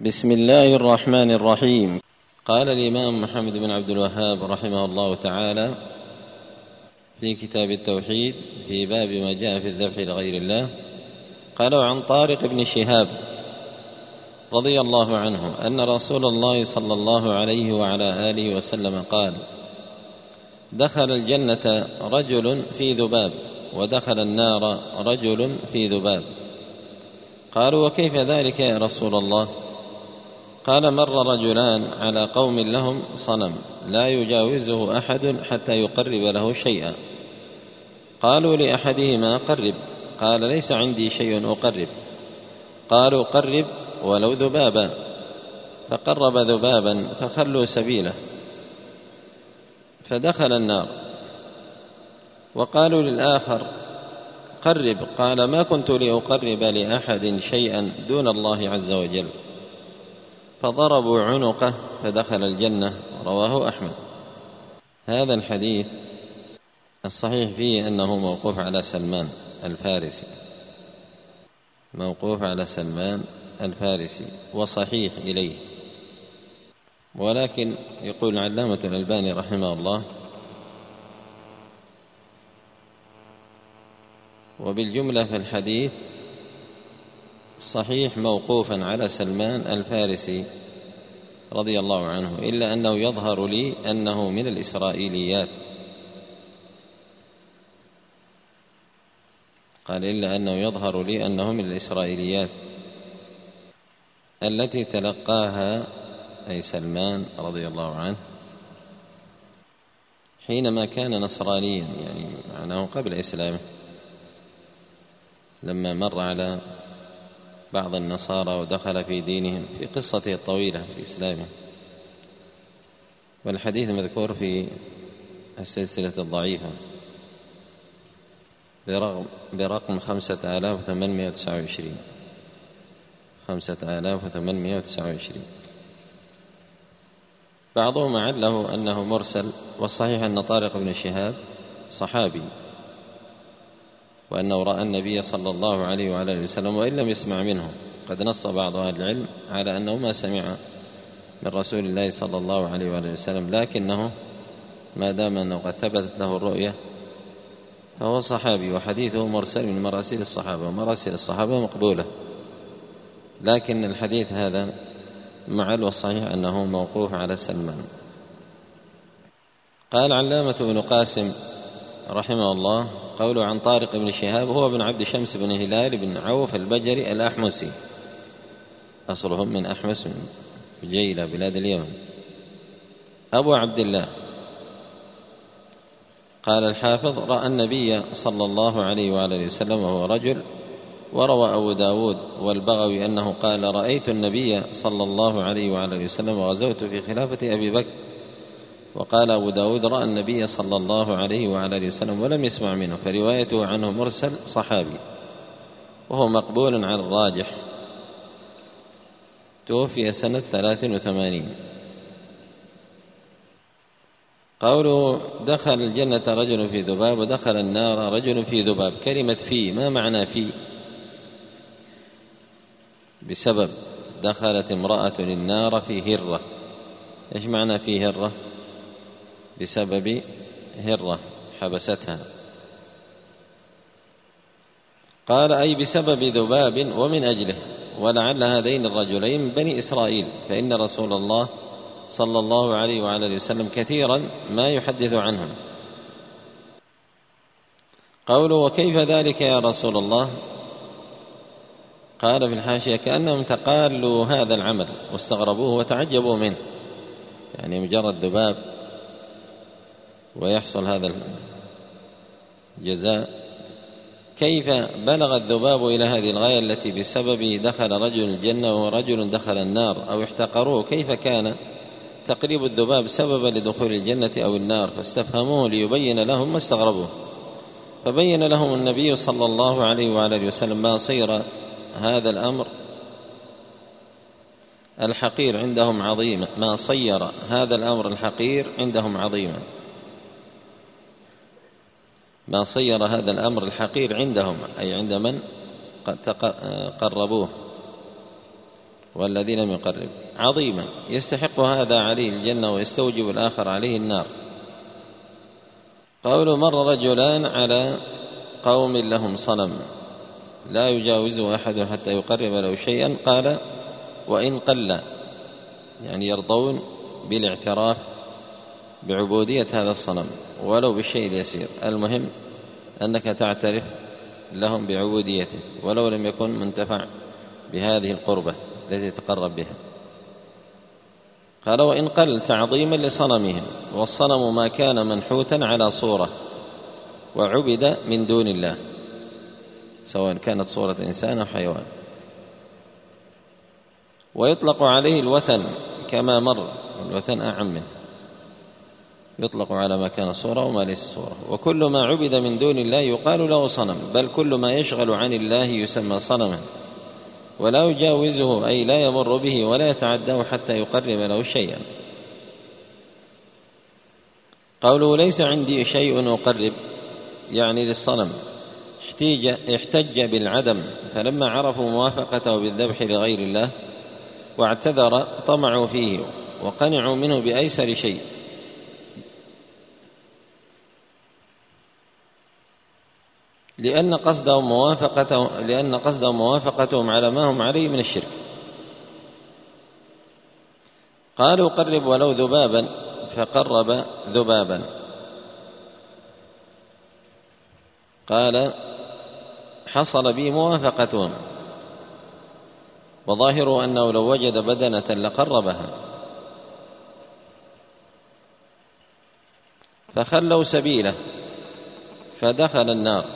بسم الله الرحمن الرحيم. قال الإمام محمد بن عبد الوهاب رحمه الله تعالى في كتاب التوحيد في باب ما جاء في الذبح لغير الله، قال: عن طارق بن شهاب رضي الله عنه أن رسول الله صلى الله عليه وعلى آله وسلم قال: دخل الجنة رجل في ذباب، ودخل النار رجل في ذباب. قالوا: وكيف ذلك يا رسول الله؟ قال: مر رجلان على قوم لهم صنم لا يجاوزه أحد حتى يقرب له شيئا. قالوا لأحدهما: قرب. قال: ليس عندي شيء أقرب. قالوا: قرب ولو ذبابا. فقرب ذبابا فخلوا سبيله فدخل النار. وقالوا للآخر: قرب. قال: ما كنت لأقرب لأحد شيئا دون الله عز وجل. فضربوا عنقه فدخل الجنة. رواه أحمد. هذا الحديث الصحيح فيه أنه موقوف على سلمان الفارسي، موقوف على سلمان الفارسي، وصحيح إليه. ولكن يقول العلامة الألباني رحمه الله: وبالجملة في الحديث صحيح موقوفا على سلمان الفارسي رضي الله عنه، إلا أنه يظهر لي أنه من الإسرائيليات. قال: إلا أنه يظهر لي أنه من الإسرائيليات التي تلقاها أي سلمان رضي الله عنه حينما كان نصرانيا، يعني معناه قبل إسلامه، لما مر على بعض النصارى ودخل في دينهم في قصته الطويلة في إسلامه. والحديث مذكور في السلسلة الضعيفة برقم 5829. بعضهم عله أنه مرسل، والصحيح أن طارق بن شهاب صحابي، وأنه رأى النبي صلى الله عليه وعلى آله وسلم وإن لم يسمع منه. قد نص بعض أهل العلم على أنه ما سمع من رسول الله صلى الله عليه وعلى آله وسلم، لكنه ما دام أنه قد ثبتت له الرؤية فهو صحابي، وحديثه مرسل من مراسيل الصحابة، ومراسيل الصحابة مقبولة. لكن الحديث هذا معل، والصحيح أنه موقوف على سلمان. قال علامة ابن قاسم رحمه الله: قوله عن طارق بن شهاب هو بن عبد شمس بن هلال بن عوف البجري الأحمسي، أصلهم من أحمس من جيلة بلاد اليمن، أبو عبد الله. قال الحافظ: رأى النبي صلى الله عليه وعلى وسلم وهو رجل. وروى أبو داود والبغوي أنه قال: رأيت النبي صلى الله عليه وعلى وسلم وغزوت في خلافة أبي بكر. وقال أبو داود: رأى النبي صلى الله عليه وعلى وسلم ولم يسمع منه، فروايته عنه مرسل صحابي، وهو مقبول على الراجح. توفي سنة 83. قوله دخل الجنة رجل في ذباب ودخل النار رجل في ذباب، كلمة في ما معنى في؟ بسبب دخلت امرأة النار في هرة. إيش معنى في هرة؟ بسبب هرة حبستها. قال: أي بسبب ذباب ومن أجله. ولعل هذين الرجلين من بني إسرائيل، فإن رسول الله صلى الله عليه وعلى آله وسلم كثيرا ما يحدث عنهم. قوله: وكيف ذلك يا رسول الله؟ قال في الحاشية: كأنهم تقالوا هذا العمل واستغربوه وتعجبوا منه، يعني مجرد ذباب ويحصل هذا الجزاء. كيف بلغ الذباب إلى هذه الغاية التي بسببه دخل رجل الجنة ورجل دخل النار أو احتقروه؟ كيف كان تقريب الذباب سببا لدخول الجنة أو النار؟ فاستفهموه ليبين لهم ما استغربوه، فبين لهم النبي صلى الله عليه وعلى وسلم ما صير هذا الأمر الحقير عندهم عظيما، ما صير هذا الأمر الحقير عندهم عظيما، ما صير هذا الأمر الحقير عندهم، أي عند من قربوه. والذي لم يقرب عظيما يستحق هذا عليه الجنة ويستوجب الآخر عليه النار. قول مر رجلان على قوم لهم صنم لا يجاوزه أحد حتى يقرب له شيئا، قال وإن قل، يعني يرضون بالاعتراف بعبودية هذا الصنم ولو بالشيء اليسير، المهم أنك تعترف لهم بعبوديته ولو لم يكن منتفع بهذه القربة التي تقرب بها. قال وإن قل تعظيما لصنمهم، والصنم ما كان منحوتا على صورة وعبد من دون الله، سواء كانت صورة إنسان أو حيوان. ويطلق عليه الوثن كما مر، الوثن أعم منه، يطلق على ما كان صورة وما ليس صورة. وكل ما عبد من دون الله يقال له صنم، بل كل ما يشغل عن الله يسمى صنما، ولا يجاوزه أي لا يمر به ولا يتعداه حتى يقرب له شيئا. قوله ليس عندي شيء أقرب يعني للصنم، احتج بالعدم، فلما عرفوا موافقته بالذبح لغير الله واعتذر طمعوا فيه وقنعوا منه بأيسر شيء، لأن قصدهم موافقتهم على ما هم عليه من الشرك. قالوا قرب ولو ذبابا، فقرب ذبابا. قال حصل بي موافقتهم، وظاهره أنه لو وجد بدنة لقربها. فخلوا سبيله فدخل النار،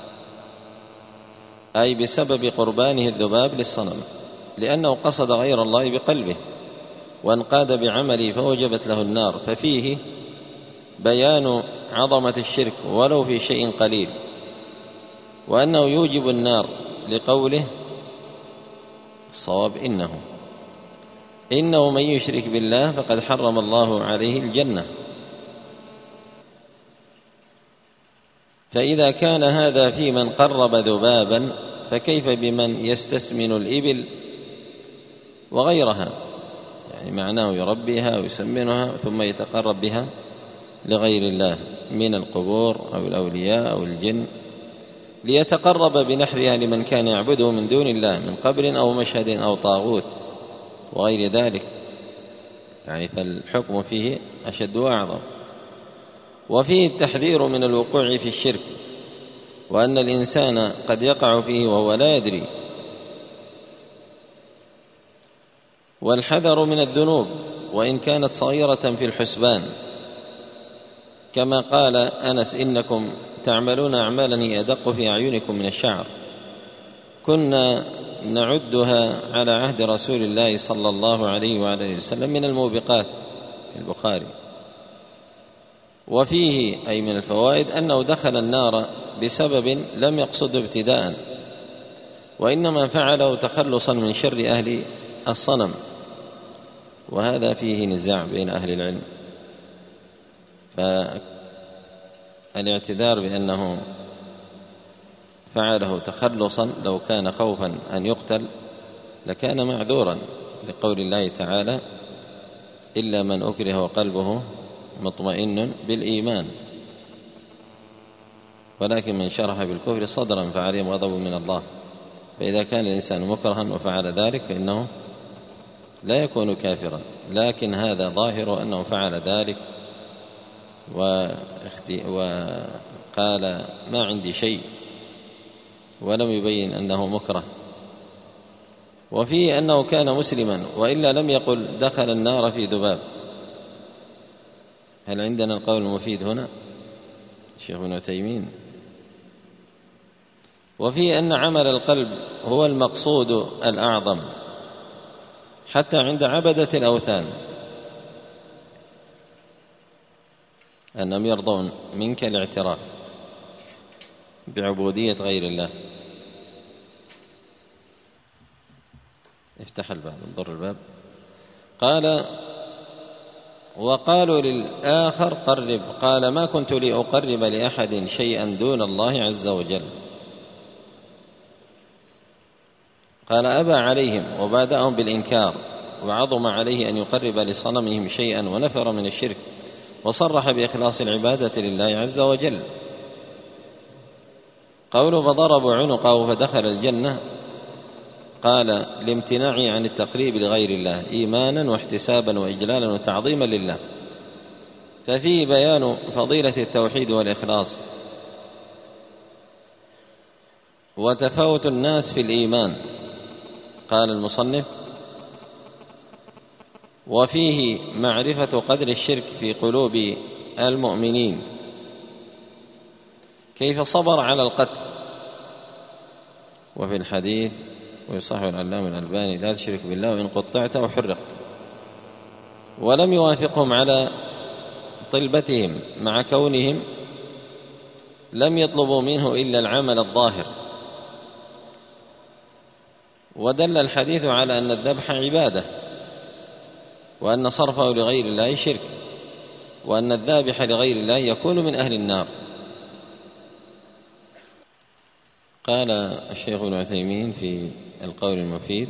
أي بسبب قربانه الذباب للصنم، لأنه قصد غير الله بقلبه وانقاد بعمله فوجبت له النار. ففيه بيان عظمة الشرك ولو في شيء قليل، وأنه يوجب النار لقوله الصواب إنه من يشرك بالله فقد حرم الله عليه الجنة. فإذا كان هذا في من قرب ذبابا، فكيف بمن يستسمن الإبل وغيرها؟ يعني معناه يربيها ويسمنها ثم يتقرب بها لغير الله من القبور أو الأولياء أو الجن، ليتقرب بنحرها لمن كان يعبده من دون الله من قبر أو مشهد أو طاغوت وغير ذلك، يعني فالحكم فيه أشد وأعظم. وفيه التحذير من الوقوع في الشرك، وأن الإنسان قد يقع فيه وهو لا يدري، والحذر من الذنوب وإن كانت صغيرة في الحسبان، كما قال أنس إنكم تعملون أعمالا هي أدق في أعينكم من الشعر، كنا نعدها على عهد رسول الله صلى الله عليه وآله وسلم من الموبقات، البخاري. وفيه أي من الفوائد أنه دخل النار بسبب لم يقصده ابتداء، وإنما فعله تخلصا من شر أهل الصنم، وهذا فيه نزاع بين أهل العلم. فالاعتذار بأنه فعله تخلصا لو كان خوفا أن يقتل لكان معذورا، لقول الله تعالى إلا من أكره وقلبه مطمئن بالإيمان، ولكن من شرح بالكفر صدرا فعليهم غضب من الله. فإذا كان الإنسان مكرها وفعل ذلك فإنه لا يكون كافرا، لكن هذا ظاهر أنه فعل ذلك وقال ما عندي شيء ولم يبين أنه مكره. وفيه أنه كان مسلما وإلا لم يقل دخل النار في ذباب. هل عندنا القول المفيد هنا الشيخ ابن عثيمين؟ وفيه أن عمل القلب هو المقصود الأعظم حتى عند عبدة الأوثان، أنهم يرضون منك الاعتراف بعبودية غير الله. افتح الباب، انظر الباب. قال وقالوا للآخر قرب، قال ما كنت لأقرب لأحد شيئا دون الله عز وجل. قال: أبى عليهم وبادأهم بالإنكار، وعظم عليه أن يقرب لصنمهم شيئا، ونفر من الشرك، وصرح بإخلاص العبادة لله عز وجل. قوله: فضربوا عنقه فدخل الجنة، قال: لامتناعه عن التقريب لغير الله إيمانا واحتسابا وإجلالا وتعظيما لله. ففيه بيان فضيلة التوحيد والإخلاص وتفاوت الناس في الإيمان. قال المصنف: وفيه معرفة قدر الشرك في قلوب المؤمنين، كيف صبر على القتل. وفي الحديث: ويصح العلامة الألباني: لا تشرك بالله وإن قطعت وحرقت. ولم يوافقهم على طلبتهم، مع كونهم لم يطلبوا منه إلا العمل الظاهر. ودل الحديث على أن الذبح عبادة، وأن صرفه لغير الله شرك، وأن الذابح لغير الله يكون من أهل النار. قال الشيخ ابن عثيمين في القول المفيد: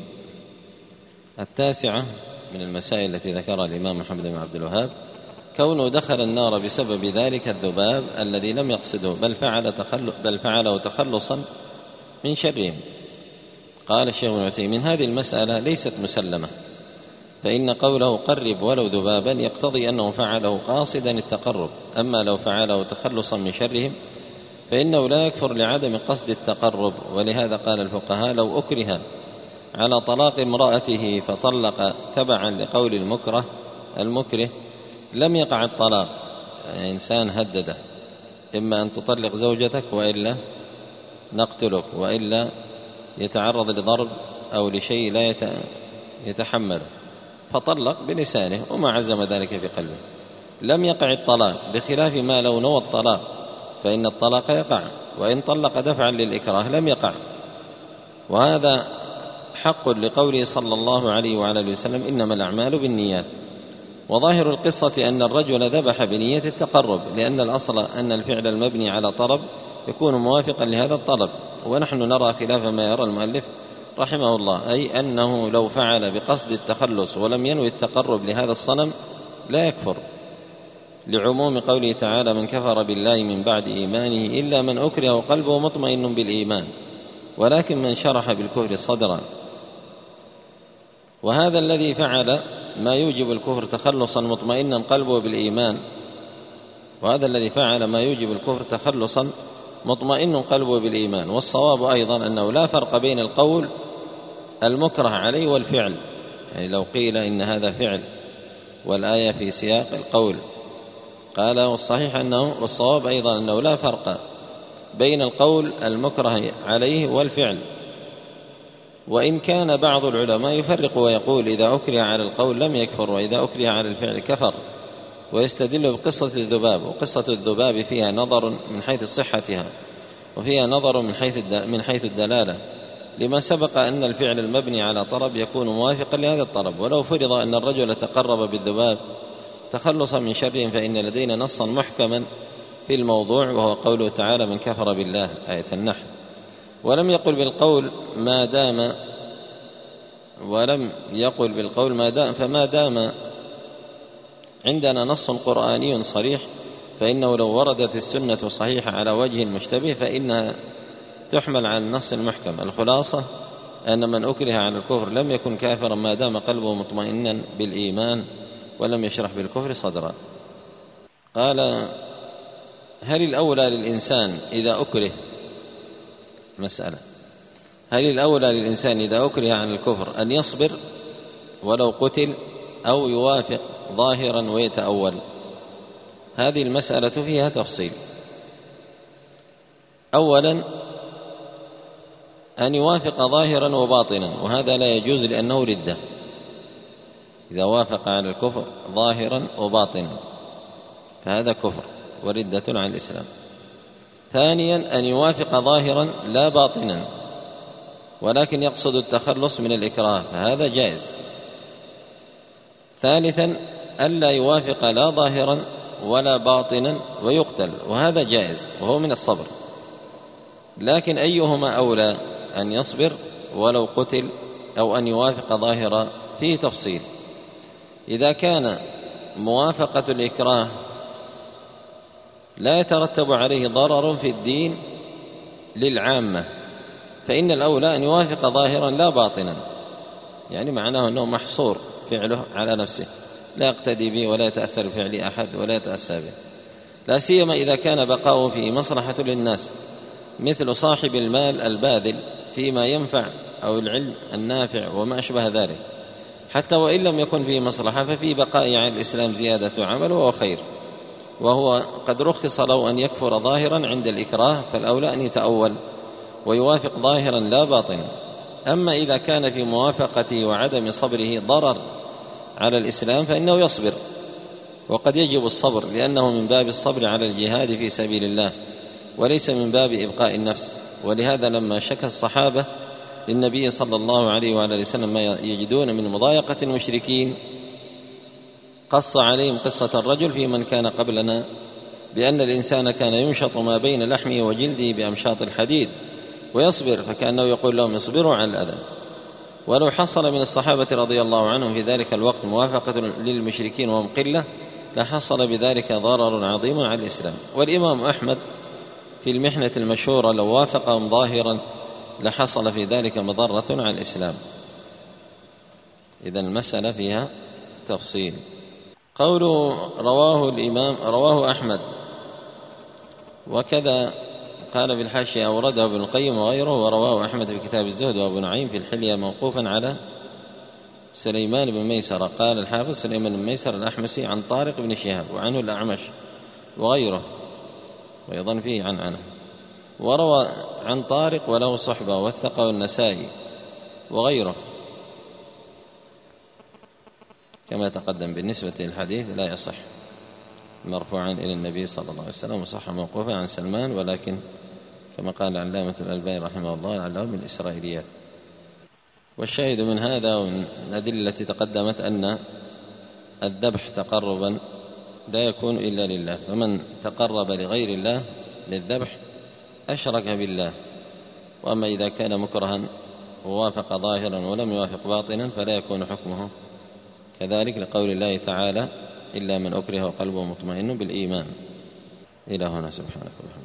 9 من المسائل التي ذكرها الإمام محمد بن عبد الوهاب كونه دخل النار بسبب ذلك الذباب الذي لم يقصده، بل فعله تخلصا من شرهم. قال الشيخ ابن عثيمين: هذه المسألة ليست مسلمة، فإن قوله قرب ولو ذبابا يقتضي أنه فعله قاصدا التقرب، أما لو فعله تخلصا من شرهم فإنه لا يكفر لعدم قصد التقرب. ولهذا قال الفقهاء: لو أكره على طلاق امرأته فطلق تبعا لقول المكره لم يقع الطلاق. يعني إنسان هدده: إما أن تطلق زوجتك وإلا نقتلك، وإلا يتعرض لضرب أو لشيء لا يتحمله، فطلق بلسانه وما عزم ذلك في قلبه، لم يقع الطلاق، بخلاف ما لو نوى الطلاق فإن الطلاق يقع، وإن طلق دفعا للإكراه لم يقع. وهذا حق لقوله صلى الله عليه وعلى آله وسلم: إنما الأعمال بالنيات. وظاهر القصة أن الرجل ذبح بنية التقرب، لأن الأصل أن الفعل المبني على طلب يكون موافقا لهذا الطلب، ونحن نرى خلاف ما يرى المؤلف رحمه الله، أي أنه لو فعل بقصد التخلص ولم ينوي التقرب لهذا الصنم لا يكفر، لعموم قوله تعالى: من كفر بالله من بعد إيمانه إلا من أكره وقلبه مطمئن بالإيمان، ولكن من شرح بالكفر صدرا. وهذا الذي فعل ما يوجب الكفر تخلصا مطمئنا قلبه بالإيمان، والصواب أيضا أنه لا فرق بين القول المكره عليه والفعل. يعني لو قيل إن هذا فعل والآية في سياق القول، قال: والصحيح والصواب أيضا أنه لا فرق بين القول المكره عليه والفعل. وإن كان بعض العلماء يفرق ويقول: إذا أكره على القول لم يكفر، وإذا أكره على الفعل كفر، ويستدل بقصة الذباب. وقصة الذباب فيها نظر من حيث صحتها، وفيها نظر من حيث الدلالة، لما سبق أن الفعل المبني على طلب يكون موافقا لهذا الطلب. ولو فرض أن الرجل تقرب بالذباب تخلصا من شرهم فإن لدينا نصا محكما في الموضوع، وهو قوله تعالى: من كفر بالله، آية النحل. ولم يقل بالقول ما دام فما دام عندنا نص قرآني صريح فإنه لو وردت السنة صحيحة على وجه المشتبه فإنها تحمل على النص المحكم. الخلاصة أن من أكره على الكفر لم يكن كافرا ما دام قلبه مطمئنا بالإيمان ولم يشرح بالكفر صدرا. قال: هل الأولى للإنسان إذا أكره، مسألة، هل الأولى للإنسان إذا أكره عن الكفر أن يصبر ولو قتل، أو يوافق ظاهرا ويتأول؟ هذه المسألة فيها تفصيل. أولا أن يوافق ظاهرا وباطنا، وهذا لا يجوز لأنه ردة. إذا وافق على الكفر ظاهرا وباطنا فهذا كفر وردة عن الإسلام. ثانيا أن يوافق ظاهرا لا باطنا، ولكن يقصد التخلص من الإكراه، فهذا جائز. ثالثا ألا يوافق لا ظاهرا ولا باطنا ويقتل، وهذا جائز وهو من الصبر. لكن أيهما أولى، أن يصبر ولو قتل، أو أن يوافق ظاهرا فيه تفصيل. إذا كان موافقة الإكراه لا يترتب عليه ضرر في الدين للعامة فإن الأولى أن يوافق ظاهرا لا باطنا، يعني معناه أنه محصور فعله على نفسه، لا يقتدي به ولا يتأثر بفعل أحد ولا يتأسى به، لا سيما إذا كان بقاؤه فيه مصلحة للناس، مثل صاحب المال الباذل فيما ينفع أو العلم النافع وما أشبه ذلك، حتى وإن لم يكن فيه مصلحة ففي بقاء على الإسلام زيادة عمل وهو خير، وهو قد رخص له أن يكفر ظاهرا عند الإكراه، فالأولى أن يتأول ويوافق ظاهرا لا باطنا. أما إذا كان في موافقته وعدم صبره ضرر على الإسلام فإنه يصبر، وقد يجب الصبر لأنه من باب الصبر على الجهاد في سبيل الله وليس من باب إبقاء النفس. ولهذا لما شكى الصحابة للنبي صلى الله عليه وعلى وسلم ما يجدون من مضايقة المشركين قص عليهم قصة الرجل في من كان قبلنا بأن الإنسان كان يمشط ما بين لحمه وجلده بأمشاط الحديد ويصبر، فكأنه يقول لهم اصبروا على الأذى. ولو حصل من الصحابة رضي الله عنهم في ذلك الوقت موافقة للمشركين وهم قلة لحصل بذلك ضرر عظيم على الإسلام. والإمام أحمد في المحنة المشهورة لو وافقهم ظاهرا لحصل في ذلك مضرة على الإسلام. إذن المسألة فيها تفصيل. قوله رواه أحمد، وكذا قال في الحاشية أورده ابن القيم وغيره، ورواه أحمد في كتاب الزهد وابو نعيم في الحلية موقوفا على سليمان بن ميسر. قال الحافظ سليمان بن ميسر الأحمسي عن طارق بن شهاب، وعنه الأعمش وغيره، وأيضا فيه عنه، وروى عن طارق وله صحبة وثقه النسائي وغيره كما تقدم. بالنسبة للحديث لا يصح مرفوعا إلى النبي صلى الله عليه وسلم، وصح موقوفا عن سلمان، ولكن كما قال العلامة الألباني رحمه الله لعله من الإسرائيليات. والشاهد من هذا ومن الأدلة التي تقدمت أن الذبح تقربا لا يكون إلا لله، فمن تقرب لغير الله للذبح أشرك بالله. وأما إذا كان مكرها ووافق ظاهرا ولم يوافق باطنا فلا يكون حكمه كذلك، لقول الله تعالى إلا من أكره وقلبه مطمئن بالإيمان. إلى هنا، سبحانك اللهم.